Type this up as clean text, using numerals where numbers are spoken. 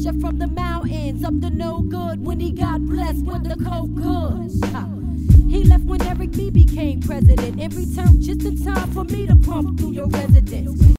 pressure from the mountains up to no good when he got blessed with the coke good. He left when Eric B became president and returned just in time for me to pump through your residence.